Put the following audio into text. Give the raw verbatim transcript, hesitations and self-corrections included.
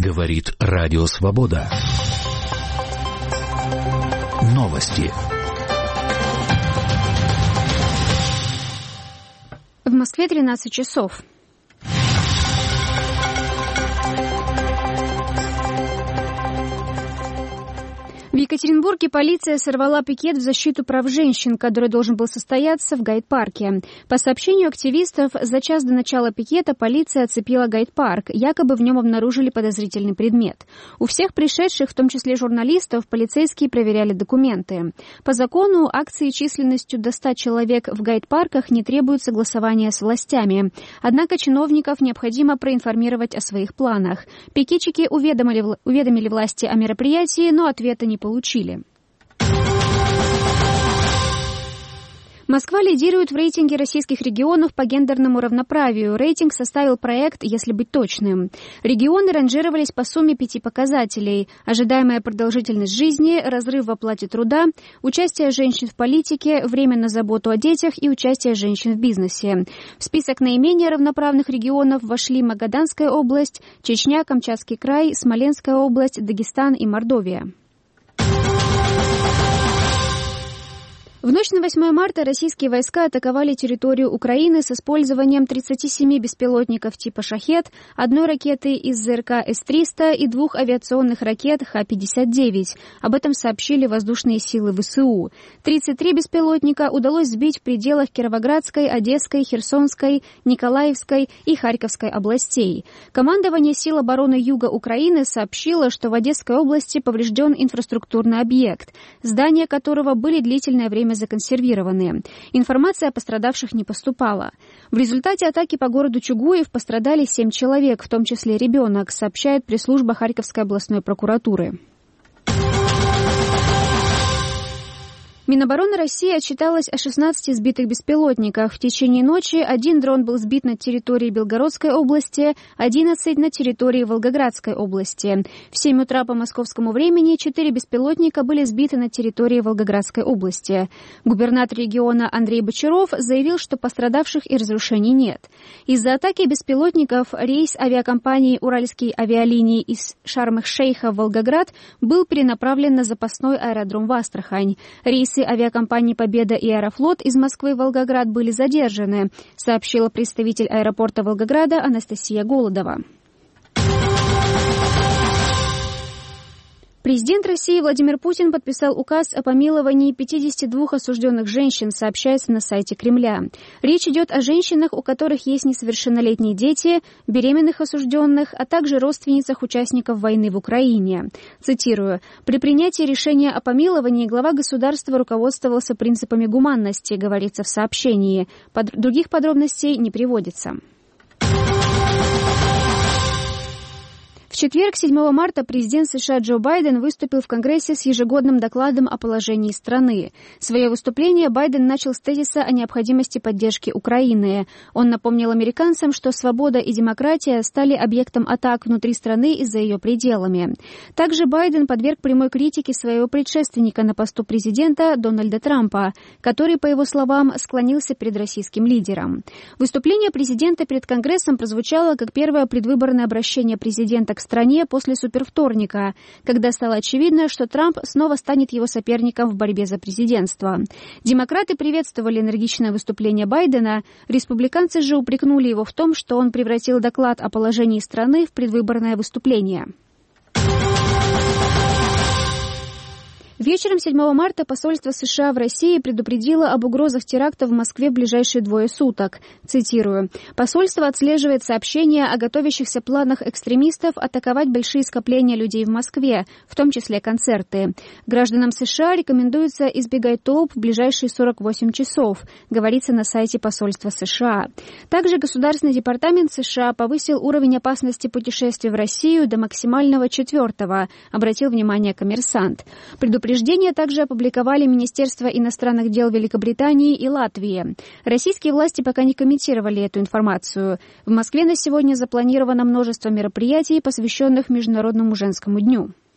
Говорит Радио Свобода. Новости. В Москве тринадцать часов. В Екатеринбурге полиция сорвала пикет в защиту прав женщин, который должен был состояться в гайд-парке. По сообщению активистов, за час до начала пикета полиция оцепила гайд-парк, якобы в нем обнаружили подозрительный предмет. У всех пришедших, в том числе журналистов, полицейские проверяли документы. По закону, акции численностью до ста человек в гайд-парках не требуют согласования с властями. Однако чиновников необходимо проинформировать о своих планах. Пикетчики уведомили, уведомили власти о мероприятии, но ответа не получили. получили. Москва лидирует в рейтинге российских регионов по гендерному равноправию. Рейтинг составил проект «Если быть точным». Регионы ранжировались по сумме пяти показателей: ожидаемая продолжительность жизни, разрыв в оплате труда, участие женщин в политике, время на заботу о детях и участие женщин в бизнесе. В список наименее равноправных регионов вошли Магаданская область, Чечня, Камчатский край, Смоленская область, Дагестан и Мордовия. В ночь на восьмое марта российские войска атаковали территорию Украины с использованием тридцати семи беспилотников типа «Шахед», одной ракеты из ЗРК С триста и двух авиационных ракет Х пятьдесят девять. Об этом сообщили воздушные силы ВСУ. тридцать три беспилотника удалось сбить в пределах Кировоградской, Одесской, Херсонской, Николаевской и Харьковской областей. Командование сил обороны Юга Украины сообщило, что в Одесской области поврежден инфраструктурный объект, здания которого были длительное время законсервированы. Информация о пострадавших не поступала. В результате атаки по городу Чугуев пострадали семь человек, в том числе ребенок, сообщает пресс-служба Харьковской областной прокуратуры. Минобороны России отчиталась о шестнадцати сбитых беспилотниках. В течение ночи один дрон был сбит на территории Белгородской области, одиннадцать на территории Волгоградской области. В семь утра по московскому времени четыре беспилотника были сбиты на территории Волгоградской области. Губернатор региона Андрей Бочаров заявил, что пострадавших и разрушений нет. Из-за атаки беспилотников рейс авиакомпании «Уральские авиалинии» из Шарм-эль-Шейха в Волгоград был перенаправлен на запасной аэродром в Астрахань. Рейсы авиакомпании «Победа» и «Аэрофлот» из Москвы в Волгоград были задержаны, сообщила представитель аэропорта Волгограда Анастасия Голодова. Президент России Владимир Путин подписал указ о помиловании пятидесяти двух осужденных женщин, сообщается на сайте Кремля. Речь идет о женщинах, у которых есть несовершеннолетние дети, беременных осужденных, а также родственницах участников войны в Украине. Цитирую: «При принятии решения о помиловании глава государства руководствовался принципами гуманности», говорится в сообщении. Под... Других подробностей не приводится. В четверг, седьмого марта, президент США Джо Байден выступил в Конгрессе с ежегодным докладом о положении страны. Свое выступление Байден начал с тезиса о необходимости поддержки Украины. Он напомнил американцам, что свобода и демократия стали объектом атак внутри страны и за ее пределами. Также Байден подверг прямой критике своего предшественника на посту президента Дональда Трампа, который, по его словам, склонился перед российским лидером. Выступление президента перед Конгрессом прозвучало как первое предвыборное обращение президента к стране после супервторника, когда стало очевидно, что Трамп снова станет его соперником в борьбе за президентство. Демократы приветствовали энергичное выступление Байдена, республиканцы же упрекнули его в том, что он превратил доклад о положении страны в предвыборное выступление. Вечером седьмого марта посольство США в России предупредило об угрозах теракта в Москве в ближайшие двое суток. Цитирую: «Посольство отслеживает сообщения о готовящихся планах экстремистов атаковать большие скопления людей в Москве, в том числе концерты. Гражданам США рекомендуется избегать толп в ближайшие сорок восемь часов», говорится на сайте посольства США. Также Государственный департамент США повысил уровень опасности путешествий в Россию до максимального четвертого, обратил внимание «Коммерсант». Предупреждения также опубликовали Министерство иностранных дел Великобритании и Латвии. Российские власти пока не комментировали эту информацию. В Москве на сегодня запланировано множество мероприятий, посвященных Международному женскому дню.